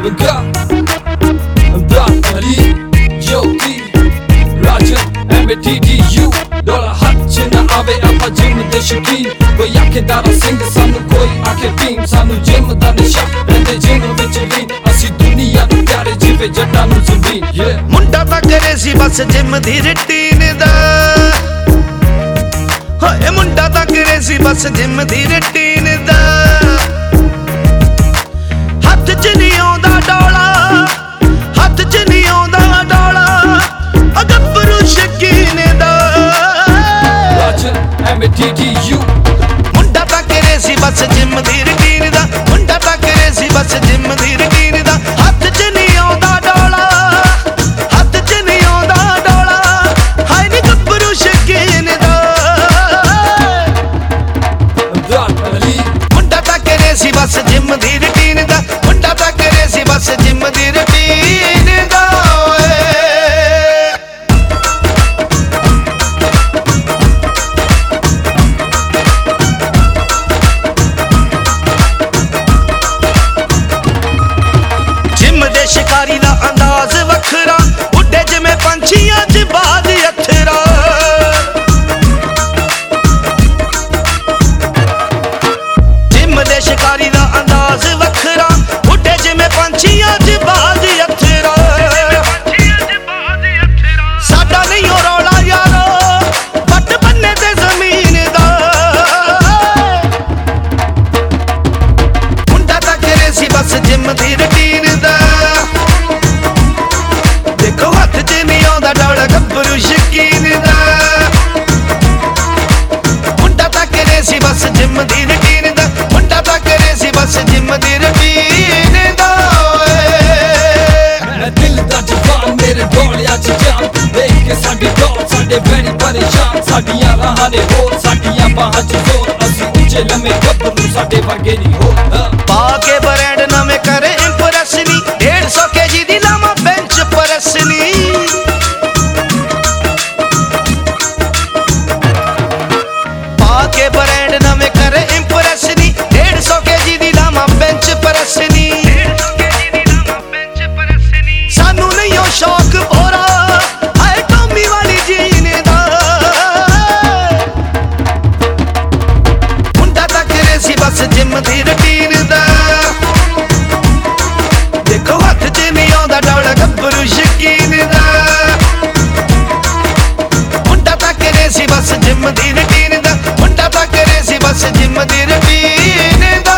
Divaga, Black Ali, Jyoti, Rajan, MADDU Dollar hut ਚ ਨਾ ਆਵੇ ਆਪਾਂ ਜਿਮ ਦੇ ਸ਼ੌਕੀਨ ਕੋਈ ਆਖੇ ਦਾਰਾ ਸਿੰਘ ਸਾਨੂੰ ਕੋਈ ਆਖੇ ਟੀਮ ਸਾਨੂੰ ਜਿਮ ਦਾ ਨਸ਼ਾ ਰਹਿੰਦੇ ਜਿਮ ਵਿੱਚ ਲੀਨ ਅਸੀਂ ਦੁਨੀਆ ਨੂੰ ਪਿਆਰੇ ਜਿਵੇਂ ਜੱਟਾਂ ਨੂੰ ਜ਼ਮੀਨ ਮੁੰਡਾ ਤਾਂ ਕਰੇ ਸੀ ਬਸ ਜਿਮ ਦੀ ਰੁਟੀਨ ਦਾ ਹੋਏ ਮੁੰਡਾ ਤਾਂ ਕਰੇ ਸੀ ਬਸ ਜਿਮ ਦੀ ਰੁਟੀਨ ਦਾ ਹੱਥ 'ਚ ਨਹੀਂ ਆਉਂਦਾ ਡੋਲਾ ਹੱਥ 'ਚ ਨਹੀਂ ਆਉਂਦਾ ਡੋਲਾ ਗੱਭਰੂ ਸ਼ਕੀਨ ਦਾ MADDU ਮੁੰਡਾ ਤਾਂ ਕਰੇ ਸੀ ਬਸ ਜਿਮ ਦੀ ਰੁਟੀਨ ਦਾ ਮੁੰਡਾ ਤਾਂ ਕਰੇ ਸੀ ਬਸ ਜਿਮ ਦੀ ਰੁਟੀਨ ਦਾ ਹੱਥ 'ਚ ਨਹੀਂ ਆਉਂਦਾ ਡੋਲਾ ਹੱਥ 'ਚ ਨਹੀਂ ਆਉਂਦਾ ਡੋਲਾ ਹਾਏ ਨੀ ਗੱਭਰੂ ਸ਼ਕੀਨ ਦਾ ਮੁੰਡਾ ਤਾਂ ਕਰੇ ਸੀ ਬਸ ਜਿਮ ਦੀ ਰੁਟੀਨ ਦਾ ਮੁੰਡਾ ਤਾਂ ਕਰੇ ਸੀ ਬਸ ਜਿਮ ਦੀ ਰੁਟੀਨ ਦਾ ਸ਼ਿਕਾਰੀ ਦਾ ਅੰਦਾਜ਼ ਵੱਖਰਾ ਉੱਡੇ ਜਿਵੇਂ ਪੰਛੀਆਂ 'ਚ ਬਾਦ ਅੱਥਰਾ ਜਿਮ ਦੇ ਸ਼ਿਕਾਰੀ ਦਾ ਅੰਦਾਜ਼ ਵੱਖਰਾ ਉੱਡੇ ਜਿਵੇਂ ਪੰਛੀਆਂ 'ਚ ਬਾਦ ਅੱਥਰਾ ਸਾਡਾ ਨਹੀਂ ਉਹ ਰੌਲਾ ਯਾਰੋ ਵੱਟ ਬੰਨੇ ਤੇ ਜ਼ਮੀਨ ਦਾ ਮੁੰਡਾ ਤਾਂ ਕਰੇ ਸੀ ਬਸ ਜਿਮ ਦੀ ਰੁਟੀਨ ਦਾ ਦੇਖੋ ਹੱਥ 'ਚ ਨਹੀਂ ਆਉਂਦਾ ਡੋਲਾ ਗੱਭਰੂ ਸ਼ਕੀਨ ਦਾ ਮੁੰਡਾ ਤਾਂ ਕਰੇ ਸੀ ਬਸ ਜਿਮ ਦੀ ਰੁਟੀਨ ਦਾ ਮੁੰਡਾ ਤਾਂ ਕਰੇ ਸੀ ਬਸ ਜਿਮ ਦੀ ਰੁਟੀਨ ਦਾ ਮੈਂ ਦਿਲ ਦਾ ਜਵਾਨ ਮੇਰੇ ਡੋਲਿਆਂ 'ਚ ਜਾਨ ਦੇਖ ਕੇ ਸਾਡੇ ਡੋਲ ਸਾਡੇ ਬੈਣੀ ਪਰੇਸ਼ਾਨ ਸਾਡੀਆਂ ਰਾਹਾਂ ਨੇ ਹੋਰ ਸਾਡੀਆਂ ਬਾਹਾਂ 'ਚ ਜ਼ੋਰ ਅਸੀਂ ਉੱਚੇ ਲੰਮੇ ਗੱਭਰੂ ਸਾਡੇ ਵਰਗੇ ਨਹੀਂ ਹੋਰ ਪਾ ਕੇ ਬ੍ਰਾਂਡ ਨਵੇਂ ਕਰੇ ਇੰਪ੍ਰੈਸ ਨੀ 150 kg ਦੀ ਲਾਵਾਂ ਬੈਂਚ ਪ੍ਰੈਸ ਨੀ ਪਾ ਕੇ ਬ੍ਰਾਂਡ ਨਵੇਂ ਕਰੇ ਇੰਪ੍ਰੈਸ ਨੀ 150 kg ਦੀ ਲਾਵਾਂ ਬੈਂਚ ਪ੍ਰੈਸ ਨੀ ਸਾਨੂੰ ਨਹੀਂ ਉਹ ਸ਼ੌਕ ਭੋਰਾ ਹਾਏ ਟੋਮੀ ਵਾਲੀ ਜੀਨ ਦਾ ਮੁੰਡਾ ਤਾਂ ਕਰੇ ਸੀ ਬਸ ਜਿਮ ਦੀ ਰੁਟੀਨ ਦਾ ਦੇਖੋ ਹੱਥ 'ਚ ਨਹੀਂ ਆਉਂਦਾ ਡੋਲਾ ਗੱਭਰੂ ਸ਼ਕੀਨ ਦਾ ਮੁੰਡਾ ਤਾਂ ਕਰੇ ਸੀ ਬਸ ਜਿਮ ਦੀ ਰੁਟੀਨ ਦਾ ਮੁੰਡਾ ਤਾਂ ਕਰੇ ਸੀ ਬਸ ਜਿਮ ਦੀ ਰੁਟੀਨ ਦਾ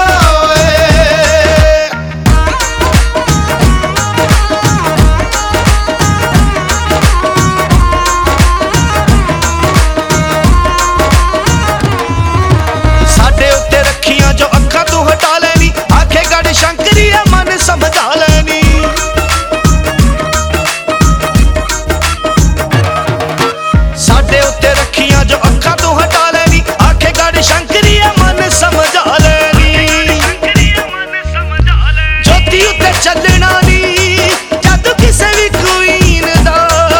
ਸਾਡੇ ਉੱਤੇ ਰੱਖੀਆਂ ਜੋ ਅੱਖਾਂ ਤੋਂ ਹਟਾ ਲੈਣੀ ਆਖੇ ਗੜ ਸ਼ੰਕਰੀ ਆ ਮਨ ਸਮਝਾ ਲੈਣੀ ਸਾਡੇ ਉੱਤੇ ਰੱਖੀਆਂ ਜੋ ਅੱਖਾਂ ਤੋਂ ਹਟਾ ਲੈਣੀ ਆਖੇ ਗੜ ਸ਼ੰਕਰੀ ਆ ਮਨ ਸਮਝਾ ਲੈਣੀ ਜੋਤੀ ਉੱਤੇ ਚੱਲਣਾ ਨੀ ਜਦ ਕਿਸੇ ਵੀ ਕੁਈਨ ਦਾ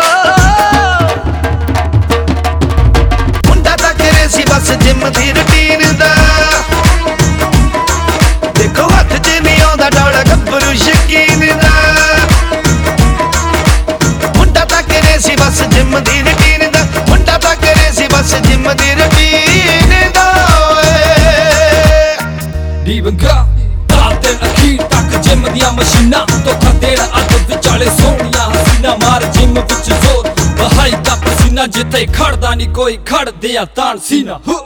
ਮੁੰਡਾ ਤਾਂ ਕਰੇ ਸੀ ਬਸ ਜਿਮ ਦੀ ਰੁਟੀਨ ਦਾ ਦੇਖੋ ਹੱਥ 'ਚ ਨਹੀਂ ਆਉਂਦਾ ਡੋਲਾ ਗੱਭਰੂ ਸ਼ਕੀਨ ਦਾ ਮੁੰਡਾ ਤਾਂ ਕਰੇ ਸੀ ਬਸ ਜਿਮ ਦੀ ਰੁਟੀਨ ਦਾ ਮੁੰਡਾ ਤਾਂ ਕਰੇ ਸੀ ਬਸ ਜਿਮ ਦੀ ਰੁਟੀਨ ਦਾ Divaga, ਰਾਤ ਅਖੀਰ ਤੱਕ ਜਿਮ ਦੀਆਂ ਮਸ਼ੀਨਾਂ ਧੋਖਾ ਦੇਣ ਅੱਧ ਵਿਚਾਲੇ ਸੋਹਣੀਆਂ ਹਸੀਨਾ ਮਾਰ ਜਿਮ ਵਿੱਚ ਜ਼ੋਰ ਬਹਾਈ ਦਾ ਪਸੀਨਾ ਜਿੱਥੇ ਖੜਦਾ ਨਹੀਂ ਕੋਈ ਖੜਦੇ ਆ ਤਾਣ ਸੀਨਾ